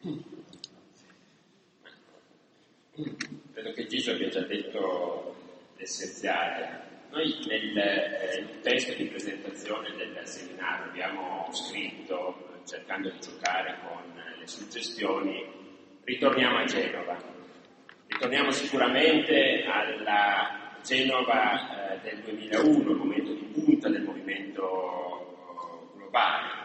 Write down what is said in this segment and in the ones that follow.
Credo che Giso abbia già detto l'essenziale. Noi nel testo di presentazione del seminario abbiamo scritto, cercando di giocare con le suggestioni, ritorniamo a Genova. Ritorniamo sicuramente alla Genova del 2001, il momento di punta del movimento globale.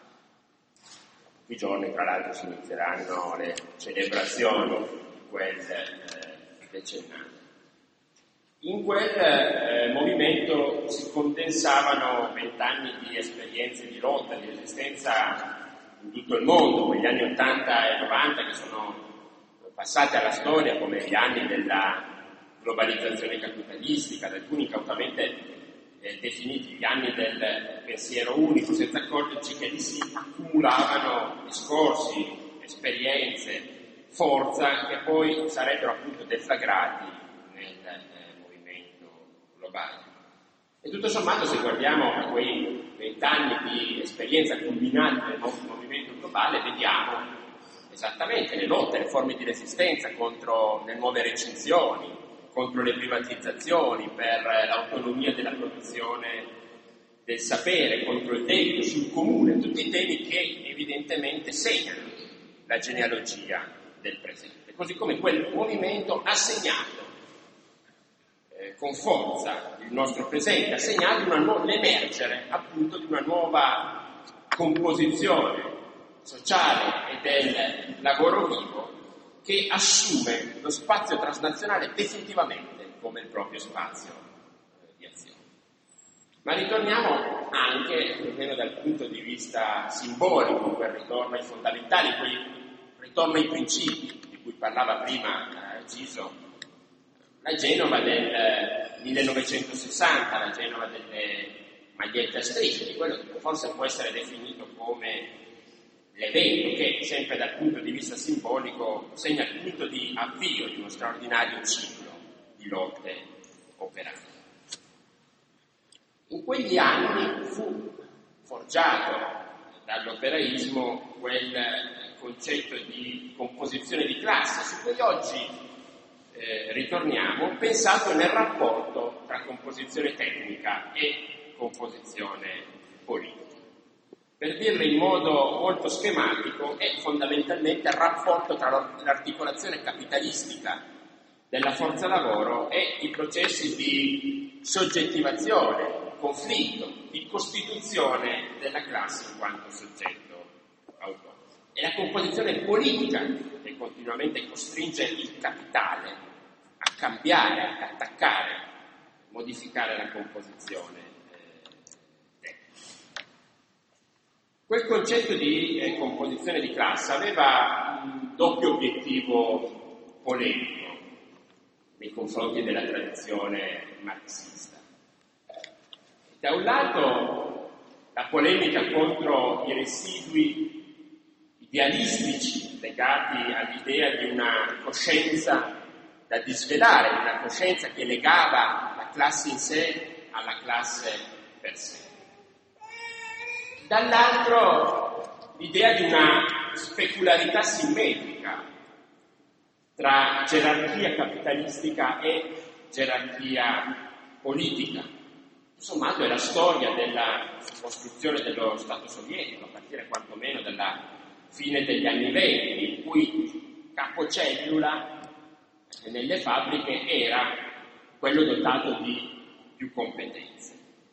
I giorni, tra l'altro, si inizieranno le celebrazioni di quel decennale. In quel movimento si condensavano 20 anni di esperienze di lotta, di resistenza in tutto il mondo, quegli anni 80 e 90 che sono passati alla storia come gli anni della globalizzazione capitalistica, da alcuni cautamente definiti gli anni del pensiero unico, senza accorgerci che lì si accumulavano discorsi, esperienze, forza che poi sarebbero appunto deflagrati nel movimento globale. E tutto sommato, se guardiamo a quei 20 anni di esperienza culminati nel movimento globale, vediamo esattamente le lotte, le forme di resistenza contro le nuove recinzioni, contro le privatizzazioni, per l'autonomia della produzione del sapere, contro il debito, sul comune, tutti temi che evidentemente segnano la genealogia del presente. Così come quel movimento ha segnato con forza il nostro presente, ha segnato l'emergere appunto di una nuova composizione sociale e del lavoro vivo che assume lo spazio transnazionale definitivamente come il proprio spazio di azione. Ma ritorniamo anche, almeno dal punto di vista simbolico, quel ritorno ai fondamentali, quel ritorno ai principi di cui parlava prima Giso, la Genova del 1960, la Genova delle magliette a strisce, di quello che forse può essere definito come l'evento che, sempre dal punto di vista simbolico, segna il punto di avvio di uno straordinario ciclo di lotte operaie. In quegli anni fu forgiato dall'operaismo quel concetto di composizione di classe, su cui oggi ritorniamo, pensato nel rapporto tra composizione tecnica e composizione politica. Per dirlo in modo molto schematico, è fondamentalmente il rapporto tra l'articolazione capitalistica della forza lavoro e i processi di soggettivazione, conflitto, di costituzione della classe in quanto soggetto autonomo. È la composizione politica che continuamente costringe il capitale a cambiare, ad attaccare, modificare la composizione. Quel concetto di composizione di classe aveva un doppio obiettivo polemico nei confronti della tradizione marxista. Da un lato la polemica contro i residui idealistici legati all'idea di una coscienza da disvelare, di una coscienza che legava la classe in sé alla classe per sé. Dall'altro l'idea di una specularità simmetrica tra gerarchia capitalistica e gerarchia politica. Insomma, è la storia della costruzione dello Stato sovietico, a partire quantomeno dalla fine degli anni '20, in cui capocellula nelle fabbriche era quello dotato di più competenze.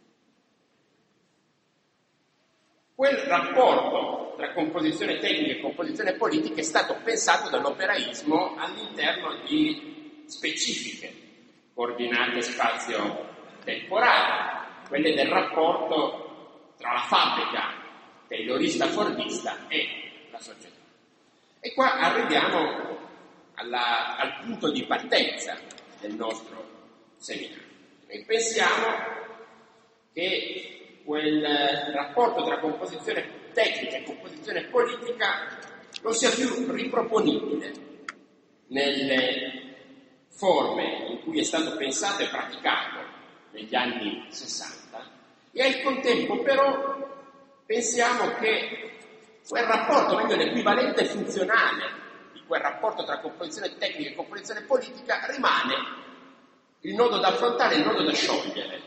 Quel rapporto tra composizione tecnica e composizione politica è stato pensato dall'operaismo all'interno di specifiche coordinate spazio-temporali, quelle del rapporto tra la fabbrica taylorista-fordista e la società. E qua arriviamo al punto di partenza del nostro seminario. E pensiamo che quel rapporto tra composizione tecnica e composizione politica non sia più riproponibile nelle forme in cui è stato pensato e praticato negli anni 60, e al contempo però pensiamo che quel rapporto, meglio l'equivalente funzionale di quel rapporto tra composizione tecnica e composizione politica, rimane il nodo da affrontare, il nodo da sciogliere.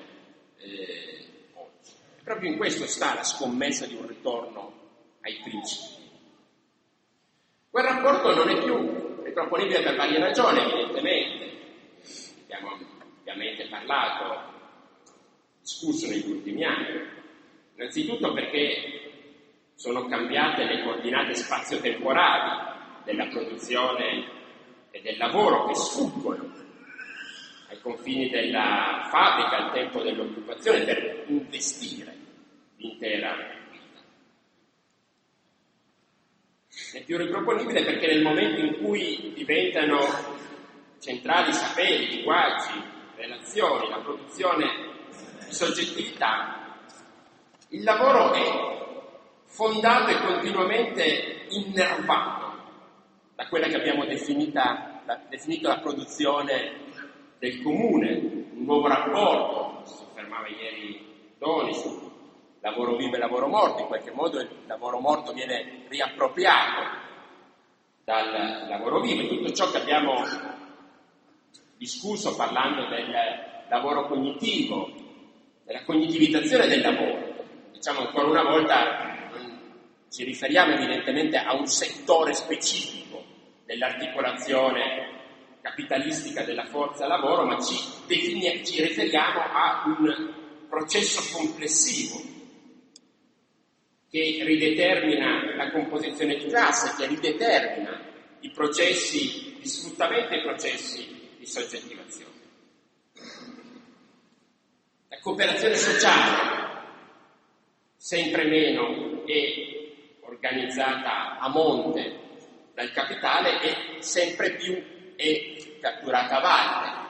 Proprio in questo sta la scommessa di un ritorno ai principi. Quel rapporto non è più riproponibile per varie ragioni, evidentemente. Abbiamo ovviamente parlato, discusso negli ultimi anni. Innanzitutto perché sono cambiate le coordinate spazio-temporali della produzione e del lavoro che sfuggono ai confini della fabbrica, al tempo dell'occupazione, per investire l'intera vita. È più riproponibile perché nel momento in cui diventano centrali saperi, linguaggi, relazioni, la produzione di soggettività, il lavoro è fondato e continuamente innervato da quella che abbiamo definito la produzione del comune, un nuovo rapporto, si soffermava ieri Doni su lavoro vivo e lavoro morto. In qualche modo il lavoro morto viene riappropriato dal lavoro vivo, e tutto ciò che abbiamo discusso parlando del lavoro cognitivo, della cognitivizzazione del lavoro. Diciamo ancora una volta, ci riferiamo evidentemente a un settore specifico dell'articolazione capitalistica della forza lavoro, ma ci riferiamo a un processo complessivo che ridetermina la composizione di classe, che ridetermina i processi di sfruttamento e i processi di soggettivazione. La cooperazione sociale, sempre meno, è organizzata a monte dal capitale e sempre più è catturata a valle,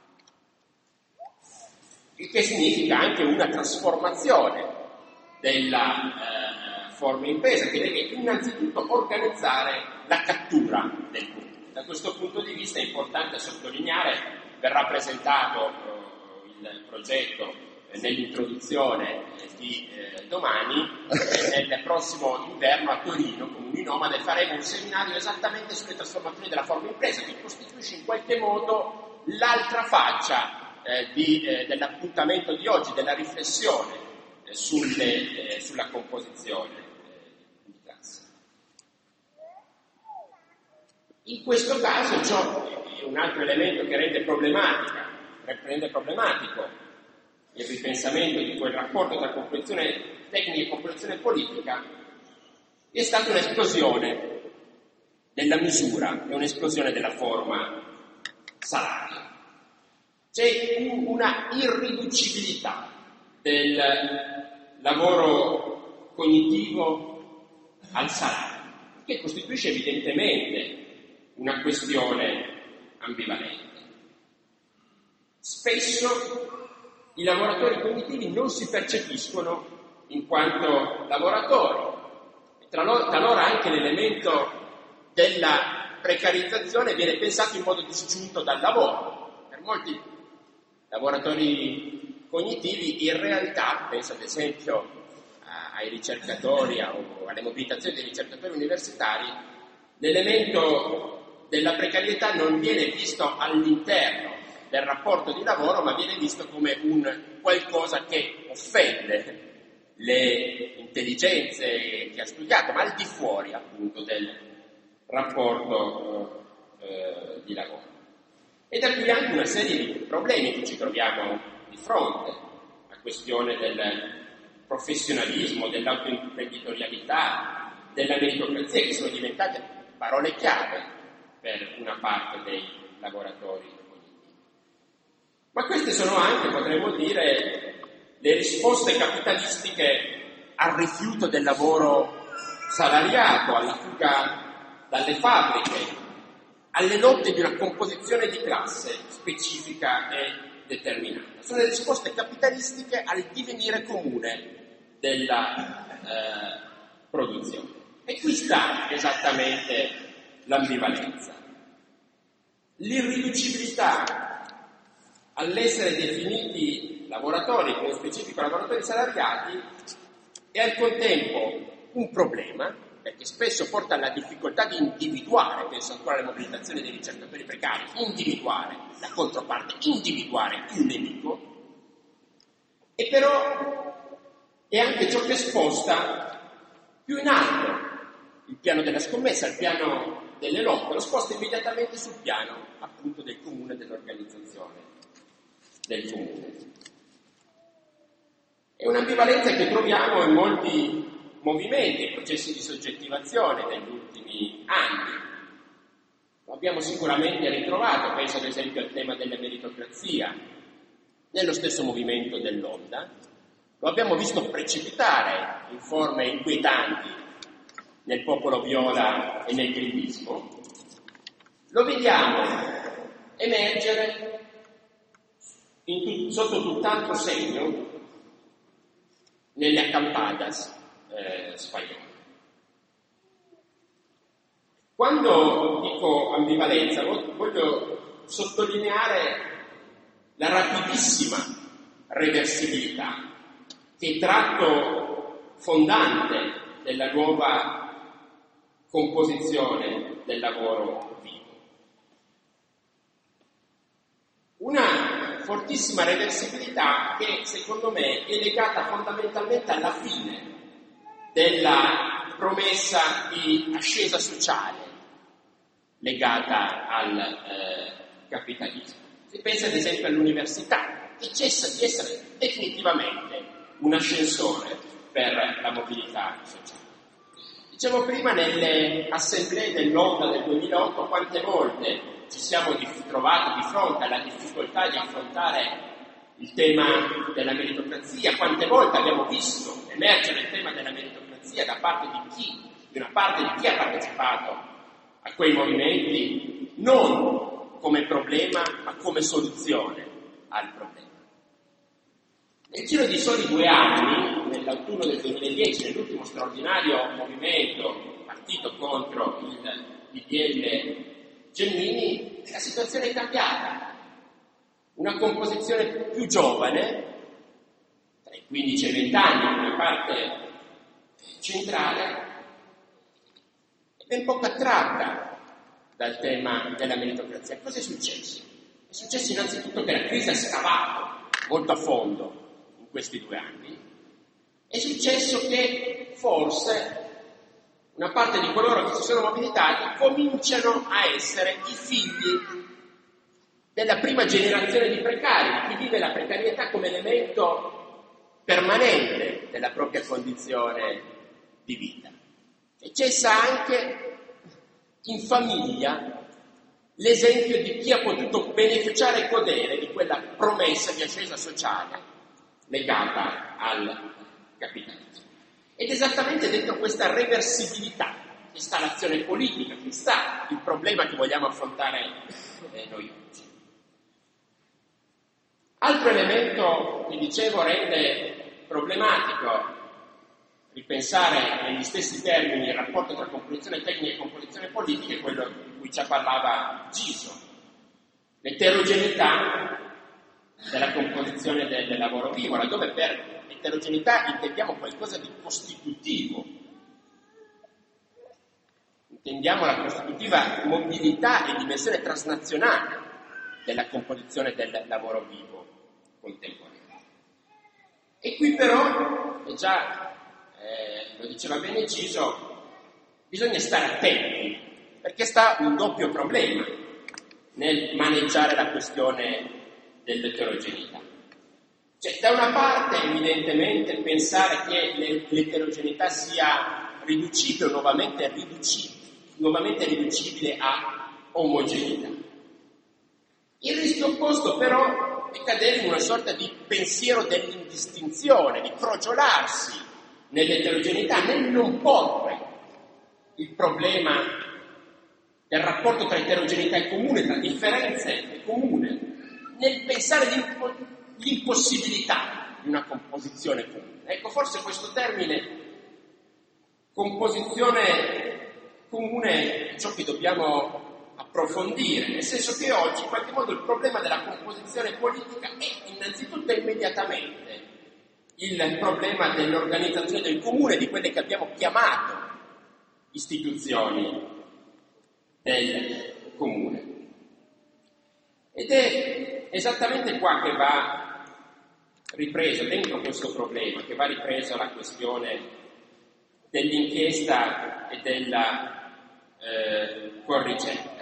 il che significa anche una trasformazione della forma impresa, che deve innanzitutto organizzare la cattura del comune. Da questo punto di vista è importante sottolineare, verrà presentato il progetto nell'introduzione di domani, nel prossimo inverno a Torino, con Uninomade, faremo un seminario esattamente sulle trasformazioni della forma impresa, che costituisce in qualche modo l'altra faccia dell'appuntamento di oggi, della riflessione sulla composizione di classe. In questo caso ciò è un altro elemento che rende problematico il ripensamento di quel rapporto tra composizione tecnica e composizione politica. È stata un'esplosione della misura e un'esplosione della forma salaria. C'è una irriducibilità del lavoro cognitivo al salario, che costituisce evidentemente una questione ambivalente. Spesso i lavoratori cognitivi non si percepiscono in quanto lavoratori, talora anche l'elemento della precarizzazione viene pensato in modo disgiunto dal lavoro. Per molti lavoratori cognitivi in realtà, penso ad esempio ai ricercatori o alle mobilitazioni dei ricercatori universitari, l'elemento della precarietà non viene visto all'interno del rapporto di lavoro, ma viene visto come un qualcosa che offende le intelligenze che ha studiato, ma al di fuori appunto del rapporto di lavoro. E da qui anche una serie di problemi che ci troviamo di fronte, la questione del professionalismo, dell'autoimprenditorialità, della meritocrazia, che sono diventate parole chiave per una parte dei lavoratori cognitivi. Ma queste sono anche, potremmo dire, le risposte capitalistiche al rifiuto del lavoro salariato, alla fuga dalle fabbriche, alle lotte di una composizione di classe specifica e determinata. Sono le risposte capitalistiche al divenire comune della produzione. E qui sta esattamente l'ambivalenza. L'irriducibilità all'essere definiti lavoratori, nello specifico lavoratori salariati, è al contempo un problema perché spesso porta alla difficoltà di individuare, penso ancora alle mobilitazioni dei ricercatori precari, individuare la controparte, individuare il nemico, e però è anche ciò che sposta più in alto il piano della scommessa, il piano delle lotte, lo sposta immediatamente sul piano appunto del comune, dell'organizzazione del comune. È un'ambivalenza che troviamo in molti movimenti e processi di soggettivazione negli ultimi anni. Lo abbiamo sicuramente ritrovato, penso ad esempio al tema della meritocrazia, nello stesso movimento dell'Onda. Lo abbiamo visto precipitare in forme inquietanti nel popolo viola e nel grillismo. Lo vediamo emergere sotto tutt'altro segno nelle accampadas spagnole. Quando dico ambivalenza voglio sottolineare la rapidissima reversibilità che è tratto fondante della nuova composizione del lavoro vivo. Una fortissima reversibilità che secondo me è legata fondamentalmente alla fine della promessa di ascesa sociale legata al capitalismo. Si pensa ad esempio all'università, che cessa di essere definitivamente un ascensore per la mobilità sociale. Dicevo prima, nelle assemblee dell'Onda del 2008, quante volte ci siamo trovati di fronte alla difficoltà di affrontare il tema della meritocrazia, quante volte abbiamo visto emergere il tema della meritocrazia da parte di una parte di chi ha partecipato a quei movimenti, non come problema, ma come soluzione al problema. Nel giro di soli 2 anni, nell'autunno del 2010, nell'ultimo straordinario movimento partito contro il DDL Gelmini, la situazione è cambiata. Una composizione più giovane, tra i 15 e i 20 anni, una parte centrale, è ben poco attratta dal tema della meritocrazia. Cosa è successo? È successo innanzitutto che la crisi ha scavato molto a fondo in questi 2 anni. È successo che forse una parte di coloro che si sono mobilitati cominciano a essere i figli della prima generazione di precari, di chi vive la precarietà come elemento permanente della propria condizione di vita. E cessa anche in famiglia l'esempio di chi ha potuto beneficiare e godere di quella promessa di ascesa sociale legata al capitalismo. Ed esattamente dentro questa reversibilità che sta l'azione politica, che sta il problema che vogliamo affrontare noi oggi. Altro elemento che dicevo rende problematico ripensare negli stessi termini il rapporto tra composizione tecnica e composizione politica è quello di cui ci parlava Giso. L'eterogeneità della composizione del lavoro vivo, laddove per eterogeneità intendiamo qualcosa di costitutivo. Intendiamo la costitutiva mobilità e dimensione transnazionale della composizione del lavoro vivo contemporaneo. E qui però, e già lo diceva bene Giso, bisogna stare attenti, perché sta un doppio problema nel maneggiare la questione dell'eterogeneità. Cioè, da una parte, evidentemente, pensare che l'eterogeneità sia riducibile o nuovamente riducibile a omogeneità. Il rischio opposto, però, è cadere in una sorta di pensiero dell'indistinzione, di crogiolarsi nell'eterogeneità, nel non porre il problema del rapporto tra eterogeneità e comune, tra differenze e comune, nel pensare l'impossibilità di una composizione comune. Ecco, forse questo termine composizione comune è ciò che dobbiamo approfondire, nel senso che oggi in qualche modo il problema della composizione politica è innanzitutto immediatamente il problema dell'organizzazione del comune, di quelle che abbiamo chiamato istituzioni del comune. Ed è esattamente qua che va ripreso, dentro questo problema, che va ripreso la questione dell'inchiesta e della corricerca.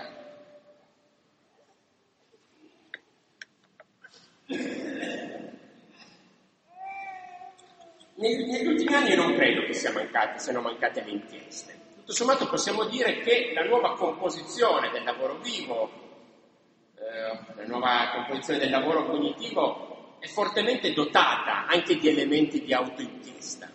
Negli ultimi anni non credo che siano mancate le inchieste. Tutto sommato possiamo dire che la nuova composizione del lavoro vivo, la nuova composizione del lavoro cognitivo è fortemente dotata anche di elementi di autoinchiesta.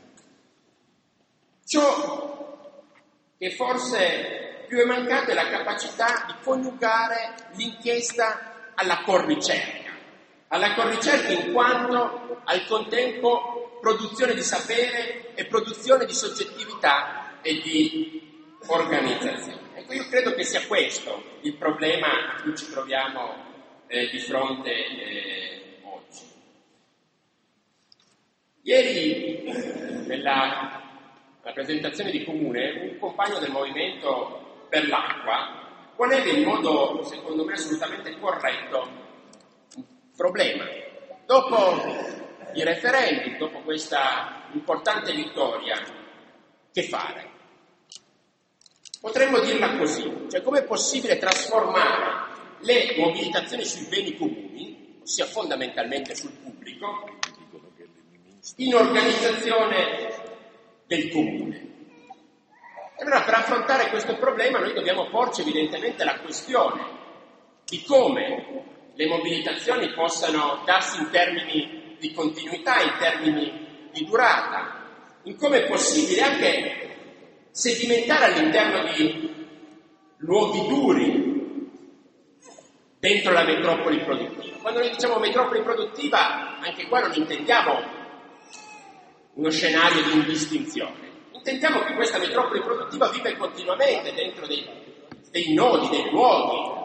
Ciò che forse più è mancato è la capacità di coniugare l'inchiesta alla corricerca in quanto al contempo produzione di sapere e produzione di soggettività e di organizzazione. Ecco, io credo che sia questo il problema a cui ci troviamo di fronte oggi. Ieri, nella presentazione di Comune, un compagno del Movimento per l'Acqua poneva in modo, secondo me, assolutamente corretto un problema. Dopo i referendum, dopo questa importante vittoria, che fare? Potremmo dirla così, cioè com'è possibile trasformare le mobilitazioni sui beni comuni, ossia fondamentalmente sul pubblico, in organizzazione del comune. E allora per affrontare questo problema noi dobbiamo porci evidentemente la questione di come le mobilitazioni possano darsi in termini di continuità, in termini di durata, in come è possibile anche sedimentare all'interno di luoghi duri dentro la metropoli produttiva. Quando noi diciamo metropoli produttiva, anche qua non intendiamo uno scenario di indistinzione. Intendiamo che questa metropoli produttiva vive continuamente dentro dei nodi, dei luoghi,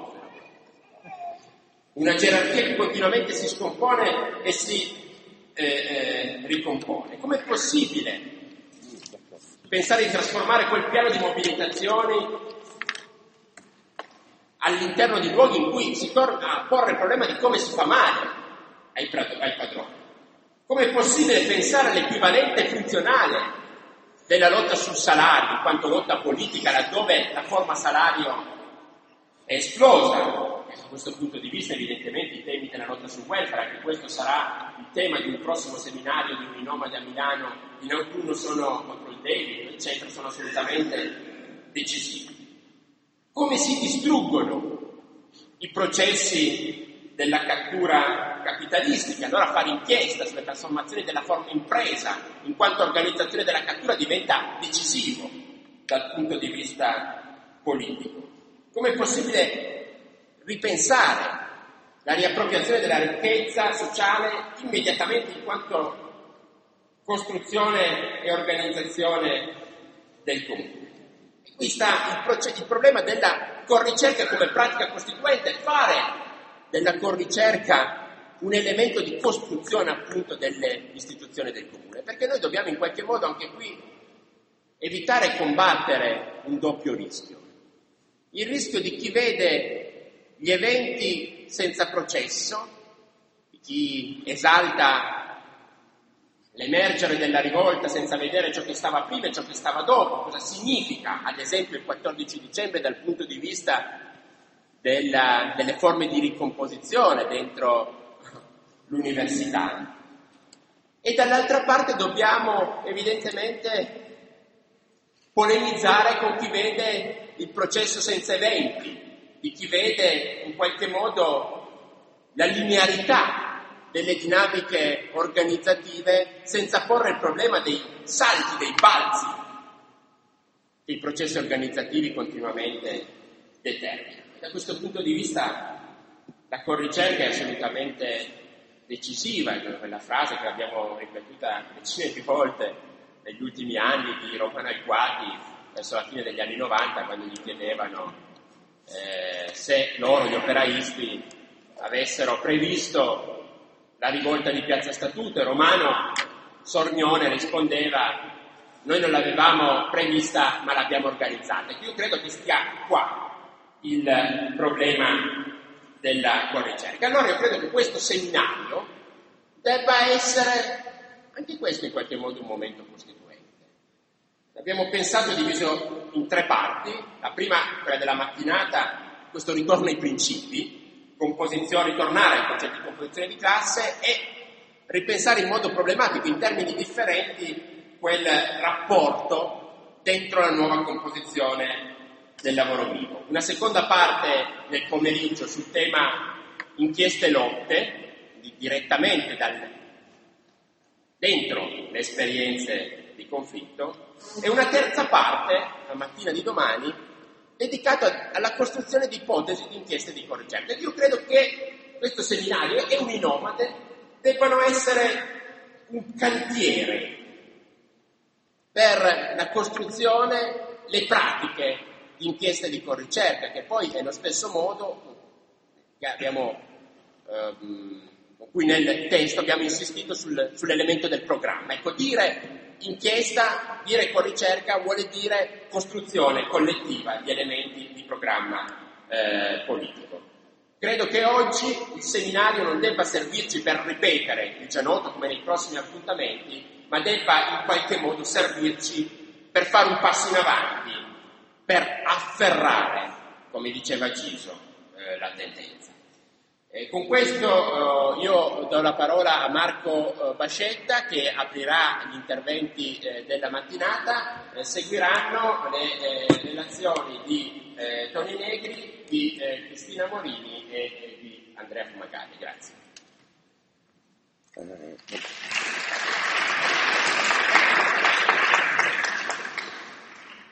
una gerarchia che continuamente si scompone e si ricompone. Com'è possibile pensare di trasformare quel piano di mobilitazioni all'interno di luoghi in cui si torna a porre il problema di come si fa male ai padroni? Com'è possibile pensare all'equivalente funzionale della lotta sul salario, in quanto lotta politica, laddove la forma salario è esplosa? Da questo punto di vista, evidentemente, i temi della lotta sul welfare, anche questo sarà il tema di un prossimo seminario di Uninomadi a Milano in autunno, sono contro il debito, eccetera, sono assolutamente decisivi. Come si distruggono i processi della cattura capitalistica? Allora fare inchiesta sulle trasformazioni della forma impresa in quanto organizzazione della cattura diventa decisivo dal punto di vista politico. Come è possibile ripensare la riappropriazione della ricchezza sociale immediatamente in quanto costruzione e organizzazione del comune? E qui sta il problema della corricerca come pratica costituente, fare della corricerca un elemento di costruzione appunto delle istituzioni del comune, perché noi dobbiamo in qualche modo anche qui evitare e combattere un doppio rischio. Il rischio di chi vede gli eventi senza processo, di chi esalta l'emergere della rivolta senza vedere ciò che stava prima e ciò che stava dopo, cosa significa ad esempio il 14 dicembre dal punto di vista delle forme di ricomposizione dentro l'università. E dall'altra parte dobbiamo evidentemente polemizzare con chi vede il processo senza eventi, di chi vede in qualche modo la linearità delle dinamiche organizzative senza porre il problema dei salti, dei balzi che i processi organizzativi continuamente determinano. Da questo punto di vista la corricerca è assolutamente decisiva, quella frase che abbiamo ripetuta decine di volte negli ultimi anni di Romano Alquati verso la fine degli anni 90, quando gli chiedevano se loro, gli operaisti, avessero previsto la rivolta di Piazza Statuto, e Romano Sornione rispondeva: noi non l'avevamo prevista ma l'abbiamo organizzata. Io credo che stia qua il problema della corricerca. Allora io credo che questo seminario debba essere anche questo in qualche modo un momento costituente. Abbiamo pensato diviso in 3 parti: la prima, quella della mattinata, questo ritorno ai principi, ritornare ai concetti di composizione di classe e ripensare in modo problematico, in termini differenti, quel rapporto dentro la nuova composizione del lavoro vivo. Una seconda parte nel pomeriggio sul tema inchieste e lotte, direttamente dentro le esperienze di conflitto, e una terza parte, la mattina di domani, dedicata alla costruzione di ipotesi di inchieste di corricerca. Io credo che questo seminario e Uninomade debbano essere un cantiere per la costruzione, le pratiche di inchieste di corricerca, che poi è lo stesso modo che abbiamo con cui nel testo abbiamo insistito sull'elemento del programma. Ecco, dire inchiesta, dire corricerca vuole dire costruzione collettiva di elementi di programma politico. Credo che oggi il seminario non debba servirci per ripetere il già noto come nei prossimi appuntamenti, ma debba in qualche modo servirci per fare un passo in avanti, per afferrare, come diceva Giso, la tendenza. Con questo io do la parola a Marco Bascetta, che aprirà gli interventi della mattinata. Seguiranno le relazioni di Toni Negri, di Cristina Morini e di Andrea Fumagalli. Grazie.